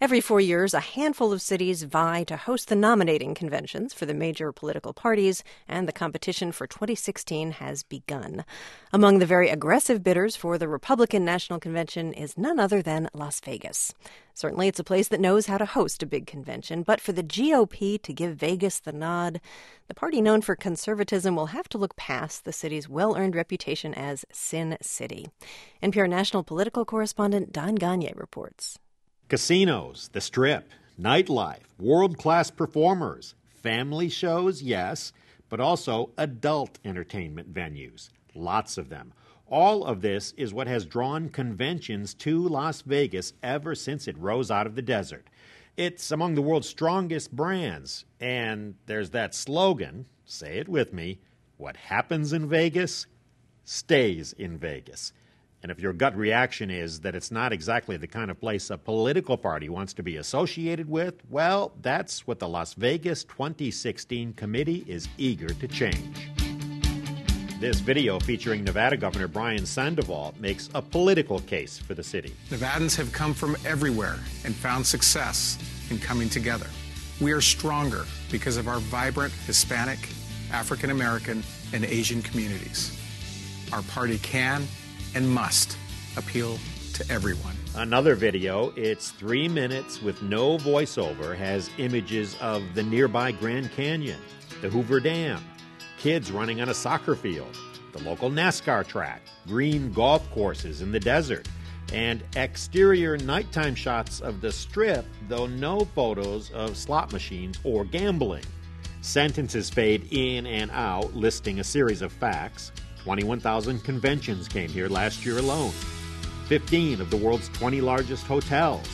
Every 4 years, a handful of cities vie to host the nominating conventions for the major political parties, and the competition for 2016 has begun. Among the very aggressive bidders for the Republican National Convention is none other than Las Vegas. Certainly, it's a place that knows how to host a big convention, but for the GOP to give Vegas the nod, the party known for conservatism will have to look past the city's well-earned reputation as Sin City. NPR national political correspondent Don Gonyea reports. Casinos, the Strip, nightlife, world-class performers, family shows, yes, but also adult entertainment venues, lots of them. All of this is what has drawn conventions to Las Vegas ever since it rose out of the desert. It's among the world's strongest brands, and there's that slogan, say it with me, what happens in Vegas stays in Vegas. And if your gut reaction is that it's not exactly the kind of place a political party wants to be associated with, well, that's what the Las Vegas 2016 committee is eager to change. This video featuring Nevada Governor Brian Sandoval makes a political case for the city. Nevadans have come from everywhere and found success in coming together. We are stronger because of our vibrant Hispanic, African American, and Asian communities. Our party can and must appeal to everyone. Another video, it's 3 minutes with no voiceover, has images of the nearby Grand Canyon, the Hoover Dam, kids running on a soccer field, the local NASCAR track, green golf courses in the desert, and exterior nighttime shots of the Strip, though no photos of slot machines or gambling. Sentences fade in and out, listing a series of facts. 21,000 conventions came here last year alone. 15 of the world's 20 largest hotels.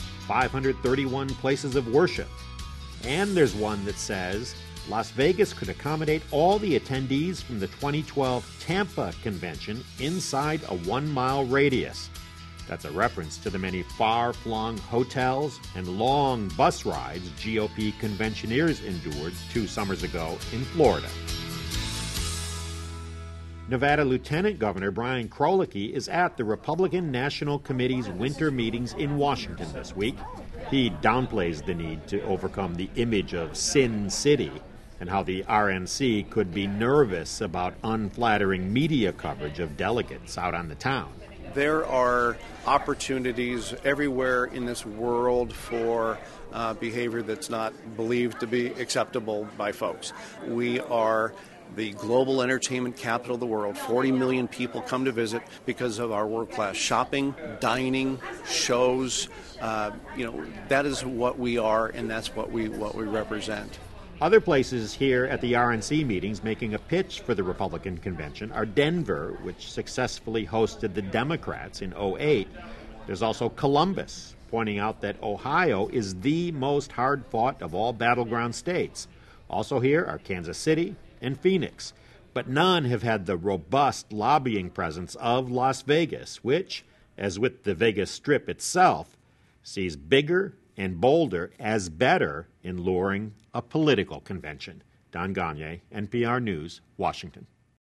531 places of worship. And there's one that says Las Vegas could accommodate all the attendees from the 2012 Tampa convention inside a 1-mile radius. That's a reference to the many far-flung hotels and long bus rides GOP conventioneers endured 2 summers ago in Florida. Nevada Lieutenant Governor Brian Krolicki is at the Republican National Committee's winter meetings in Washington this week. He downplays the need to overcome the image of Sin City and how the RNC could be nervous about unflattering media coverage of delegates out on the town. There are opportunities everywhere in this world for behavior that's not believed to be acceptable by folks. We are the global entertainment capital of the world. 40 million people come to visit because of our world-class shopping, dining, shows. That is what we are, and that's what we represent. Other places here at the RNC meetings making a pitch for the Republican convention are Denver, which successfully hosted the Democrats in 2008. There's also Columbus, pointing out that Ohio is the most hard-fought of all battleground states. Also here are Kansas City and Phoenix, but none have had the robust lobbying presence of Las Vegas, which, as with the Vegas Strip itself, sees bigger and bolder as better in luring a political convention. Don Gonyea, NPR News, Washington.